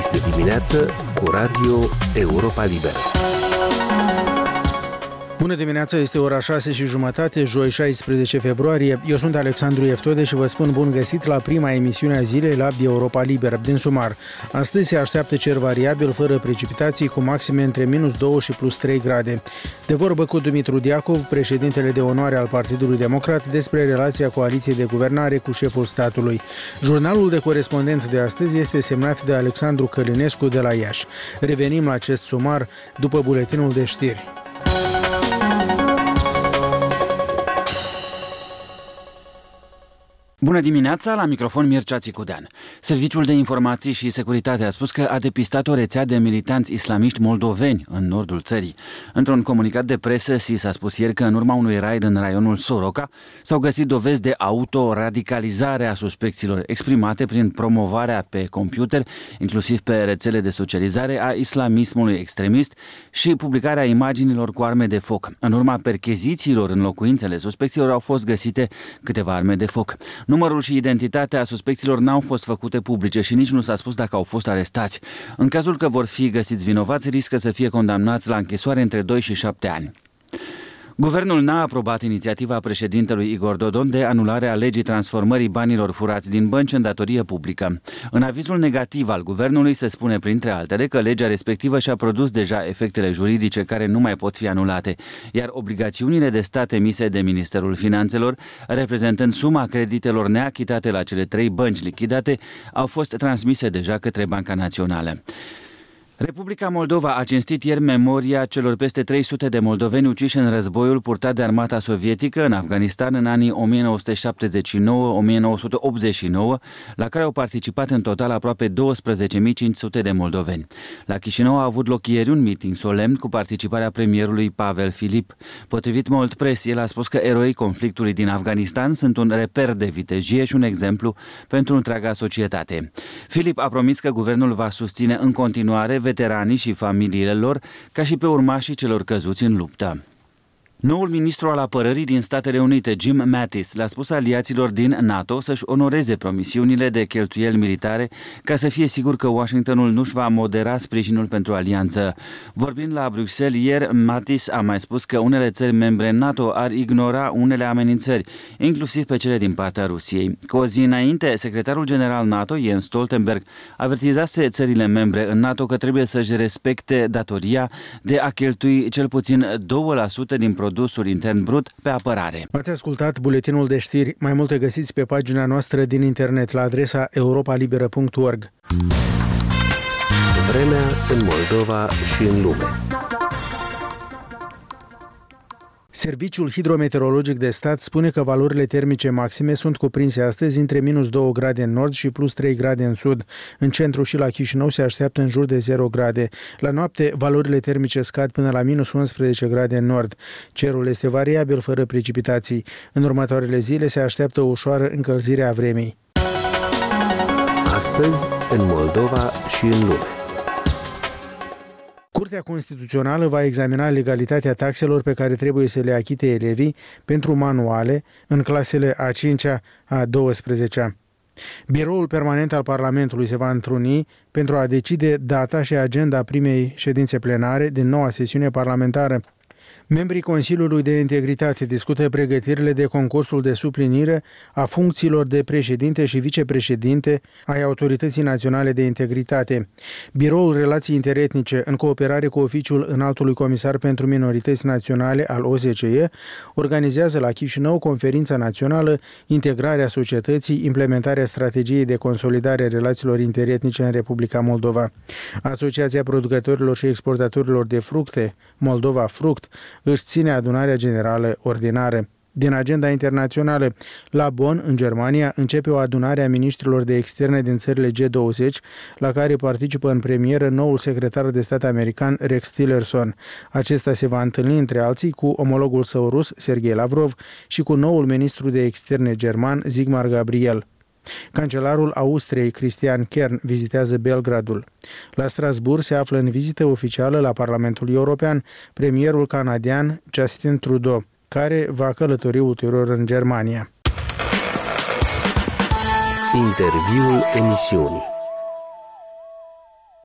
Este dimineață cu Radio Europa Liberă. Bună dimineața, este ora 6:30, joi 16 februarie. Eu sunt Alexandru Eftode și vă spun bun găsit la prima emisiune a zilei la Europa Liberă. Din sumar, astăzi se așteaptă cer variabil, fără precipitații, cu maxime între -2 și +3 grade. De vorbă cu Dumitru Diacov, președintele de onoare al Partidului Democrat, despre relația coaliției de guvernare cu șeful statului. Jurnalul de corespondent de astăzi este semnat de Alexandru Călinescu de la Iași. Revenim la acest sumar după buletinul de știri. Bună dimineața, la microfon Mircea Țicudean. Serviciul de Informații și Securitate a spus că a depistat o rețea de militanți islamiști moldoveni în nordul țării. Într-un comunicat de presă, SIS a spus ieri că în urma unui raid în raionul Soroca s-au găsit dovezi de autoradicalizare a suspecților exprimate prin promovarea pe computer, inclusiv pe rețele de socializare, a islamismului extremist și publicarea imaginilor cu arme de foc. În urma perchezițiilor în locuințele suspecților au fost găsite câteva arme de foc. Numărul și identitatea suspecților n-au fost făcute publice și nici nu s-a spus dacă au fost arestați. În cazul că vor fi găsiți vinovați, riscă să fie condamnați la închisoare între 2 și 7 ani. Guvernul n-a aprobat inițiativa președintelui Igor Dodon de anulare a legii transformării banilor furați din bănci în datorie publică. În avizul negativ al guvernului se spune, printre altele, că legea respectivă și-a produs deja efectele juridice care nu mai pot fi anulate, iar obligațiunile de stat emise de Ministerul Finanțelor, reprezentând suma creditelor neachitate la cele 3 bănci lichidate, au fost transmise deja către Banca Națională. Republica Moldova a cinstit ieri memoria celor peste 300 de moldoveni uciși în războiul purtat de armata sovietică în Afganistan în anii 1979-1989, la care au participat în total aproape 12.500 de moldoveni. La Chișinău a avut loc ieri un meeting solemn cu participarea premierului Pavel Filip. Potrivit Mold Press, el a spus că eroii conflictului din Afganistan sunt un reper de vitejie și un exemplu pentru întreaga societate. Filip a promis că guvernul va susține în continuare veteranii și familiile lor, ca și pe urmașii celor căzuți în luptă. Noul ministru al apărării din Statele Unite, Jim Mattis, le-a spus aliaților din NATO să-și onoreze promisiunile de cheltuieli militare ca să fie sigur că Washingtonul nu-și va modera sprijinul pentru alianță. Vorbind la Bruxelles ieri, Mattis a mai spus că unele țări membre NATO ar ignora unele amenințări, inclusiv pe cele din partea Rusiei. Cu o zi înainte, secretarul general NATO, Jens Stoltenberg, avertizase țările membre în NATO că trebuie să-și respecte datoria de a cheltui cel puțin 2% din produsul intern brut pe apărare. Ați ascultat buletinul de știri. Mai multe găsiți pe pagina noastră din internet la adresa europalibera.org. Vremea în Moldova și în lume. Serviciul hidrometeorologic de stat spune că valorile termice maxime sunt cuprinse astăzi între -2 grade în nord și +3 grade în sud. În centru și la Chișinău se așteaptă în jur de 0 grade. La noapte, valorile termice scad până la -11 grade în nord. Cerul este variabil, fără precipitații. În următoarele zile se așteaptă o ușoară încălzire a vremii. Astăzi, în Moldova și în lume. Curtea Constituțională va examina legalitatea taxelor pe care trebuie să le achite elevii pentru manuale în clasele a 5-a, a 12-a. Biroul permanent al Parlamentului se va întruni pentru a decide data și agenda primei ședințe plenare din noua sesiune parlamentară. Membrii Consiliului de Integritate discută pregătirile de concursul de suplinire a funcțiilor de președinte și vicepreședinte ai Autorității Naționale de Integritate. Biroul Relații Interetnice, în cooperare cu Oficiul Înaltului Comisar pentru Minorități Naționale al OSCE, organizează la Chișinău Conferința Națională Integrarea Societății, implementarea strategiei de consolidare a relațiilor interetnice în Republica Moldova. Asociația Producătorilor și Exportatorilor de Fructe, Moldova Fruct, își ține adunarea generală ordinară. Din agenda internațională, la Bonn, în Germania, începe o adunare a miniștrilor de externe din țările G20, la care participă în premieră noul secretar de stat american Rex Tillerson. Acesta se va întâlni, între alții, cu omologul său rus, Sergei Lavrov, și cu noul ministru de externe german, Sigmar Gabriel. Cancelarul Austriei, Christian Kern, vizitează Belgradul. La Strasbourg se află în vizită oficială la Parlamentul European premierul canadian Justin Trudeau, care va călători ulterior în Germania. Interviul emisiunii.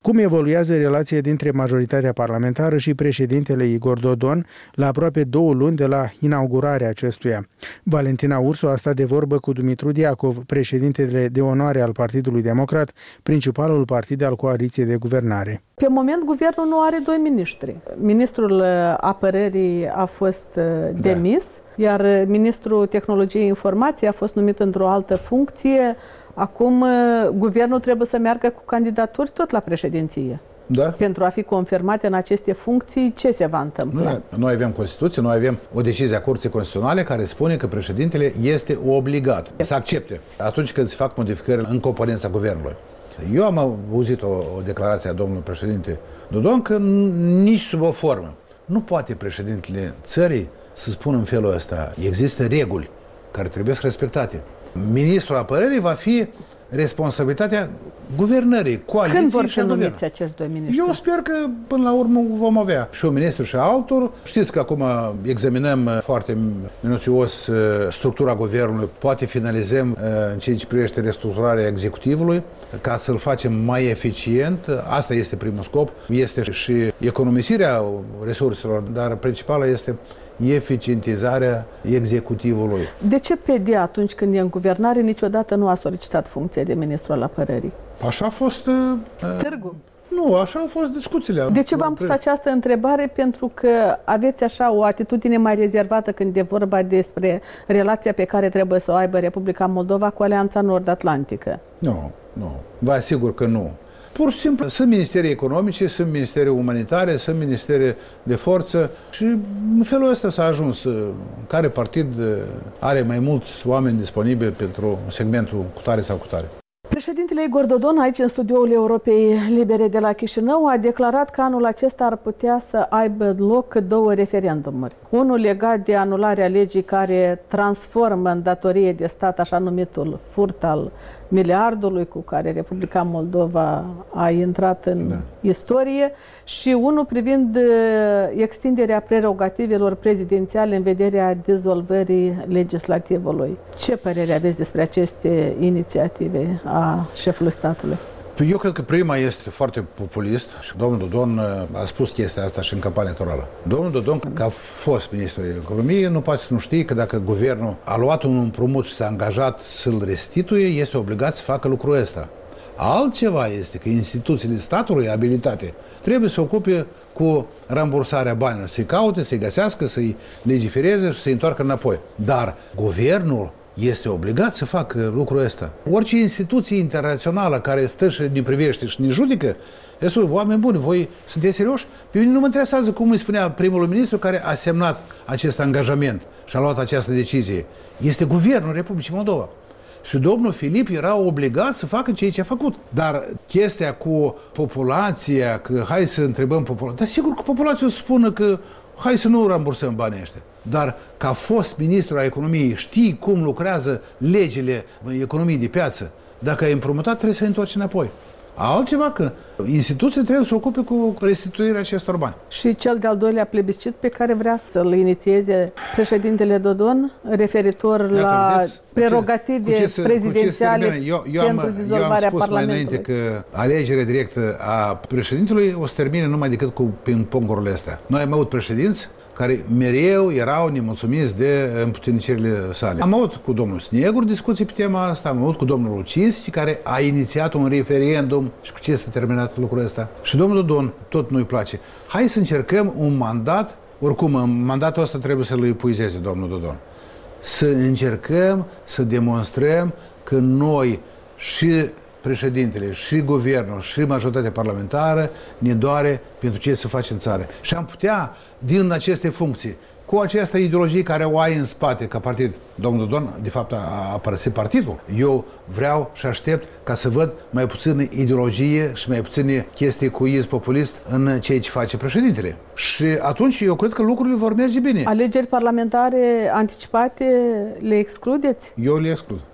Cum evoluează relația dintre majoritatea parlamentară și președintele Igor Dodon la aproape 2 luni de la inaugurarea acestuia? Valentina Ursu a stat de vorbă cu Dumitru Diacov, președintele de onoare al Partidului Democrat, principalul partid al coaliției de guvernare. Pe moment, guvernul nu are 2 miniștri. Ministrul Apărării a fost demis, iar ministrul Tehnologiei Informației a fost numit într-o altă funcție. Acum, guvernul trebuie să meargă cu candidaturi tot la președinție. Da? Pentru a fi confirmate în aceste funcții, ce se va întâmpla? Noi avem Constituție, noi avem o decizie a Curții Constituționale care spune că președintele este obligat să accepte atunci când se fac modificări în componența guvernului. Eu am auzit o declarație a domnului președinte Dodon că nici sub o formă nu poate președintele țării să spună în felul ăsta. Există reguli care trebuie respectate. Ministrul Apărării va fi responsabilitatea guvernării, coaliției. Când vor și fi numiți acești 2 miniștri? Eu sper că până la urmă vom avea și un ministru și altul. Știți că acum examinăm foarte minuțios structura guvernului, poate finalizăm în ceea ce privește restructurarea executivului ca să-l facem mai eficient. Asta este primul scop. Este și economisirea resurselor, dar principala este eficientizarea executivului. De ce PD, atunci când e în guvernare, niciodată nu a solicitat funcția de ministru al apărării? Așa a fost... Târgu? Nu, așa au fost discuțiile. De ce v-am pus această întrebare? Pentru că aveți așa o atitudine mai rezervată când e vorba despre relația pe care trebuie să o aibă Republica Moldova cu Alianța Nord-Atlantică. Nu. Vă asigur că nu. Pur și simplu, sunt ministerii economice, sunt ministerii umanitare, sunt ministerii de forță și în felul ăsta s-a ajuns. Care partid are mai mulți oameni disponibili pentru segmentul cu tare sau cu tare. Președintele Igor Dodon, aici în studioul Europei Libere de la Chișinău, a declarat că anul acesta ar putea să aibă loc 2 referendumuri. Unul legat de anularea legii care transformă în datorie de stat așa numitul furt al miliardului cu care Republica Moldova a intrat în istorie și unul privind extinderea prerogativelor prezidențiale în vederea dizolvării legislativului. Ce părere aveți despre aceste inițiative a șefului statului? Eu cred că prima este foarte populist și domnul Dodon a spus chestia asta și în campania electorală. Domnul Dodon, ca fost ministrul economiei, nu poate să nu știe că dacă guvernul a luat un împrumut și s-a angajat să-l restituie, este obligat să facă lucrul ăsta. Altceva este că instituțiile statului abilitate trebuie să ocupe cu rambursarea banilor, să-i caute, să-i găsească, să-i legifereze și să-i întoarcă înapoi. Dar guvernul este obligat să facă lucrul ăsta. Orice instituție internațională care stă și ne privește și ne judecă, oameni buni, voi sunteți serioși? Pe mine nu mă interesează cum îi spunea primul ministru care a semnat acest angajament și a luat această decizie. Este guvernul Republicii Moldova. Și domnul Filip era obligat să facă ceea ce a făcut. Dar chestia cu populația, că hai să întrebăm populația, dar sigur că populația o să spună că hai să nu rambursăm banii ăștia. Dar ca fost ministru al economiei, știi cum lucrează legile economiei de piață. Dacă ai împrumutat, trebuie să-i întorci înapoi. Altceva că instituția trebuie să se ocupe cu restituirea acestor bani. Și cel de-al doilea plebiscit pe care vrea să-l inițieze președintele Dodon, referitor la prerogative prezidențiale pentru dizolvarea Parlamentului. Eu am spus mai înainte că alegerea directă a președintelui o să termine numai decât cu ping-pongurile astea. Noi am avut președinți care mereu erau nemulțumiți de împuternicirile sale. Am avut cu domnul Snegru discuții pe tema asta, am avut cu domnul Lucinski, care a inițiat un referendum și cu ce s-a terminat lucrul ăsta. Și domnul Dodon tot nu-i place. Hai să încercăm un mandat, oricum mandatul ăsta trebuie să-l epuizeze domnul Dodon. Să încercăm să demonstrăm că noi și președintele, și guvernul, și majoritatea parlamentară ne doare pentru ce se face în țară. Și am putea, din aceste funcții, cu această ideologie care o ai în spate ca partid, domnul Dodon, de fapt, a părăsit partidul. Eu vreau și aștept ca să văd mai puțină ideologie și mai puține chestii cu iz populist în ceea ce face președintele. Și atunci eu cred că lucrurile vor merge bine. Alegeri parlamentare anticipate le excludeți? Eu le exclud.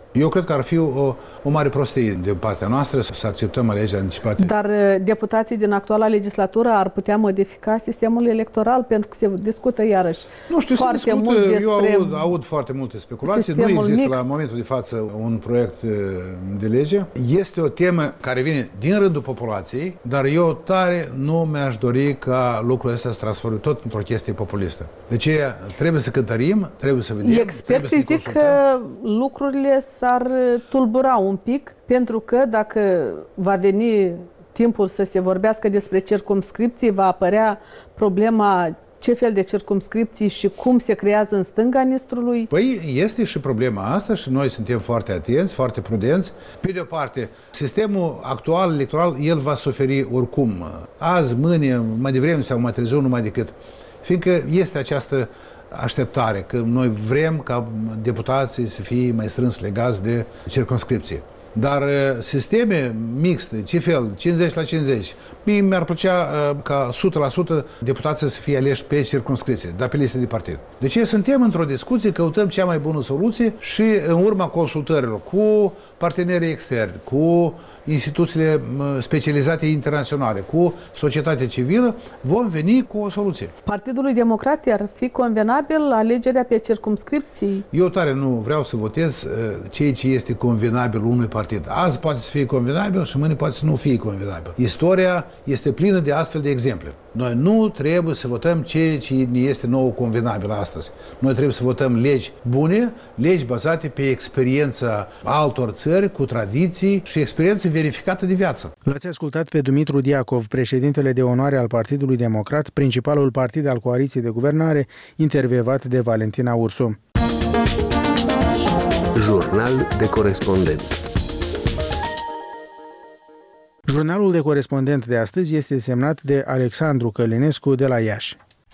Eu cred că ar fi o mare prostie de partea noastră să acceptăm alegeri anticipate. Dar deputații din actuala legislatură ar putea modifica sistemul electoral, pentru că se discută iarăși foarte mult despre... Eu aud foarte multe speculații. Nu există la momentul de față un proiect de lege. Este o temă care vine din rândul populației, dar eu tare nu mi-aș dori ca lucrul ăsta să transforme tot într-o chestie populistă. De ce trebuie să cântărim, trebuie să vedem. Experții zic că lucrurile s-ar tulbura un pic, pentru că dacă va veni timpul să se vorbească despre circumscripții, va apărea problema ce fel de circumscripții și cum se creează în stânga Nistrului. Păi este și problema asta și noi suntem foarte atenți, foarte prudenți. Pe de o parte, sistemul actual electoral, el va suferi oricum. Azi, mâine, mai devreme sau mai târziu, numai decât. Fiindcă este această așteptare, că noi vrem ca deputații să fie mai strâns legați de circumscripție. Dar sisteme mixte, ce fel, 50 la 50, mie mi-ar plăcea ca 100% deputații să fie aleși pe circumscripție, dar pe liste de partid. Deci suntem într-o discuție, căutăm cea mai bună soluție și în urma consultărilor cu partenerii externi, cu instituțiile specializate internaționale, cu societatea civilă, vom veni cu o soluție. Partidului Democrat ar fi convenabil alegerea pe circumscripții? Eu tare nu vreau să votez ceea ce este convenabil unui partid. Azi poate să fie convenabil și mâine poate să nu fie convenabil. Istoria este plină de astfel de exemple. Noi nu trebuie să votăm ceea ce ne este nou convenabil astăzi. Noi trebuie să votăm legi bune, legi bazate pe experiența altor țări, cu tradiții și experiență verificată de viață. L-ați ascultat pe Dumitru Diacov, președintele de onoare al Partidului Democrat, principalul partid al coaliției de guvernare, intervievat de Valentina Ursu. Jurnal de corespondent. Jurnalul de corespondent de astăzi este semnat de Alexandru Călinescu de la Iași.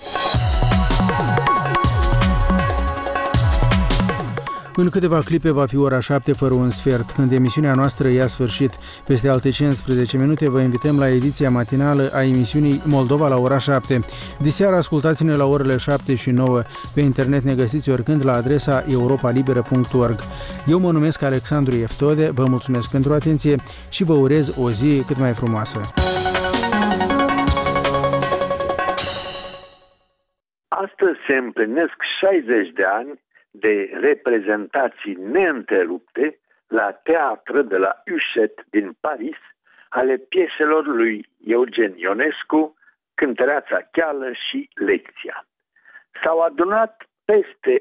În câteva clipe va fi ora 7 fără un sfert, când emisiunea noastră ia sfârșit. Peste alte 15 minute vă invităm la ediția matinală a emisiunii Moldova la ora 7. Diseară ascultați-ne la orele 7 și 9. Pe internet ne găsiți oricând la adresa europalibera.org. Eu mă numesc Alexandru Eftode, vă mulțumesc pentru atenție și vă urez o zi cât mai frumoasă. Astăzi se împlinesc 60 de ani de reprezentații neîntrerupte la teatru de la Ușet din Paris ale pieselor lui Eugen Ionescu, Cântăreața Cheală și Lecția. S-au adunat peste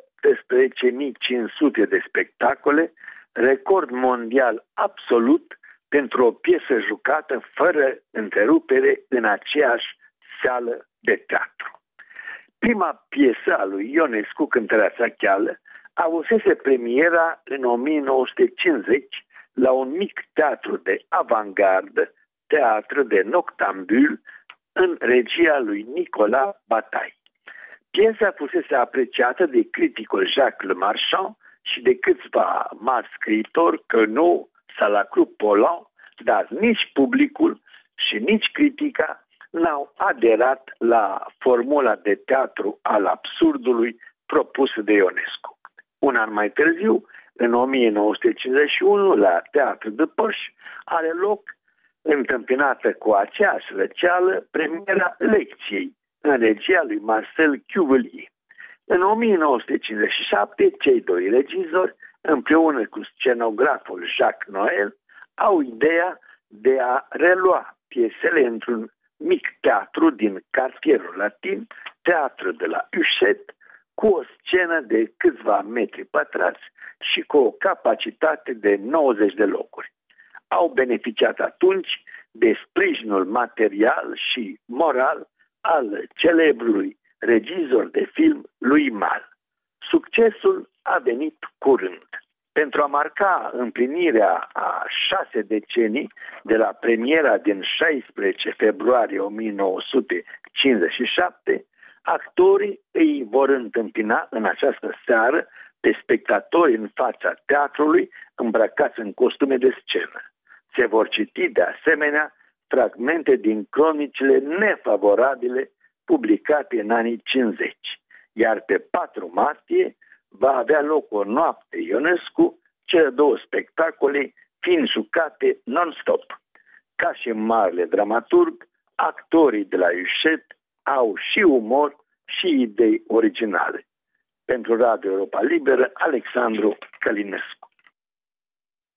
18.500 de spectacole, record mondial absolut pentru o piesă jucată fără întrerupere în aceeași sală de teatru. Prima piesă a lui Ionescu, Cântăreața Cheală, avusese premiera în 1950 la un mic teatru de avantgardă, teatru de noctambul, în regia lui Nicolas Bataille. Piesa fusese apreciată de criticul Jacques Le Marchand și de câțiva mari scriitori, Queneau, Salacrou, Pollan, dar nici publicul și nici critica n-au aderat la formula de teatru al absurdului propusă de Ionescu. Un an mai târziu, în 1951, la Teatru de Păș, are loc, întâmpinată cu aceeași răceală, premiera Lecției, în regia lui Marcel Cuvelier. În 1957, cei doi regizori, împreună cu scenograful Jacques Noël, au ideea de a relua piesele într-un mic teatru din cartierul latin, teatru de la Ușet, cu o scenă de câțiva metri pătrați și cu o capacitate de 90 de locuri. Au beneficiat atunci de sprijinul material și moral al celebrului regizor de film lui Mal. Succesul a venit curând. Pentru a marca împlinirea a 6 decenii de la premiera din 16 februarie 1957, actorii îi vor întâmpina în această seară pe spectatori în fața teatrului îmbrăcați în costume de scenă. Se vor citi de asemenea fragmente din cronicile nefavorabile publicate în anii 50, iar pe 4 martie va avea loc o noapte Ionescu, cele două spectacole fiind jucate non-stop. Ca și marele dramaturg, actorii de la Iușet au și umor și idei originale. Pentru Radio Europa Liberă, Alexandru Călinescu.